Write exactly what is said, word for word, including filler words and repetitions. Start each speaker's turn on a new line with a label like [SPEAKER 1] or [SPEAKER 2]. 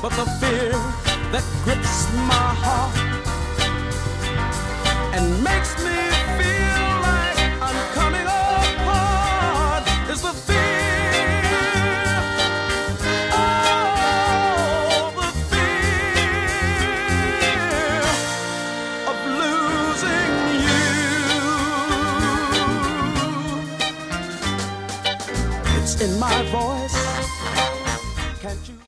[SPEAKER 1] but the fear that grips my heart and makes me feel like I'm coming apart is the fear, oh, the fear of losing you. It's in my voice. Can't you?